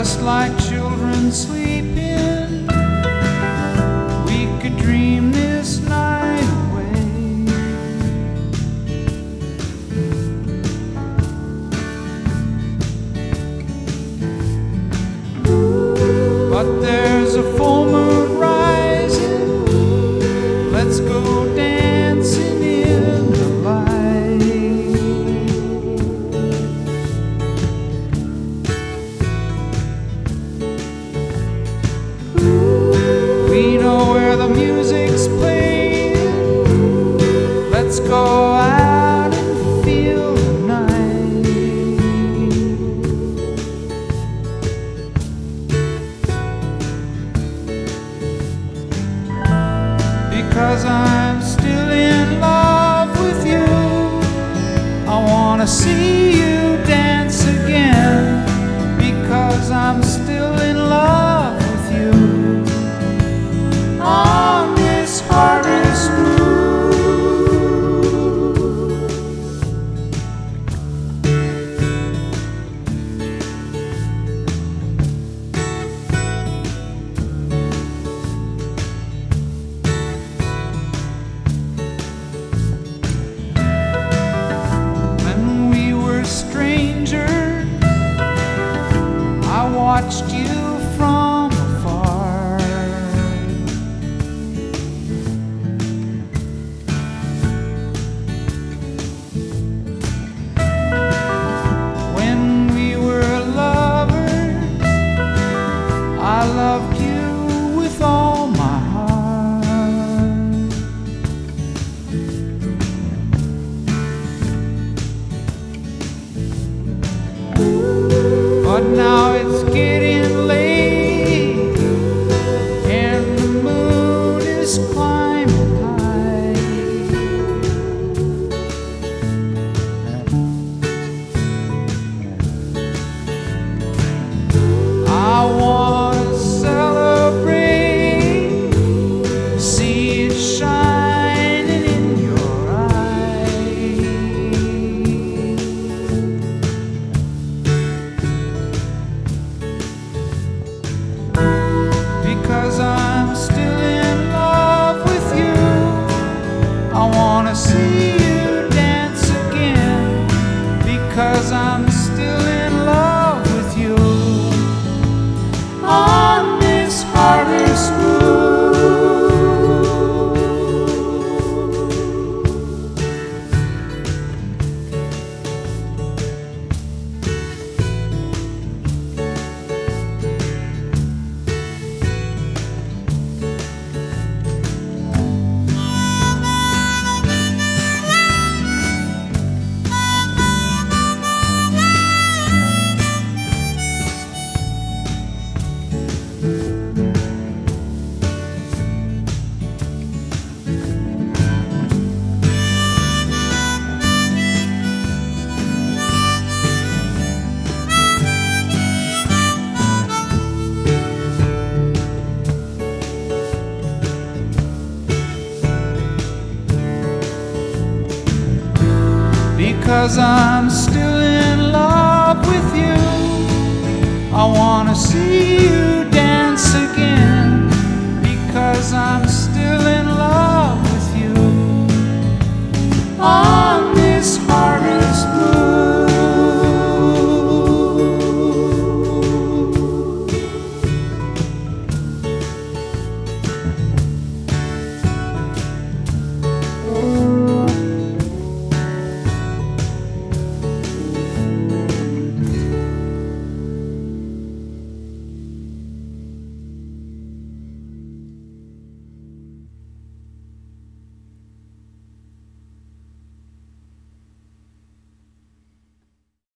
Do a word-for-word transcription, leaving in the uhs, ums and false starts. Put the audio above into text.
just like children sleeping, we could dream this night away. But there's a full moon rising, let's go dancing in the light. We know where the music's playing, let's go out and feel the night. Because I'm still in love with you, I wanna see you dance again. Because I'm still in love with you, on this hardest move. When we were strangers, I watched you from afar. When we were lovers, I loved you with all my heart. But now it's getting late, and the moon is climbing high. I wanna celebrate, see it shining in your eyes. Because I'm still in love with you, I wanna see you dance again. Because I'm still in love with you, on this hardest move. Because I'm still in love with you, I wanna see you dance again. Because I'm still in love with you. Oh.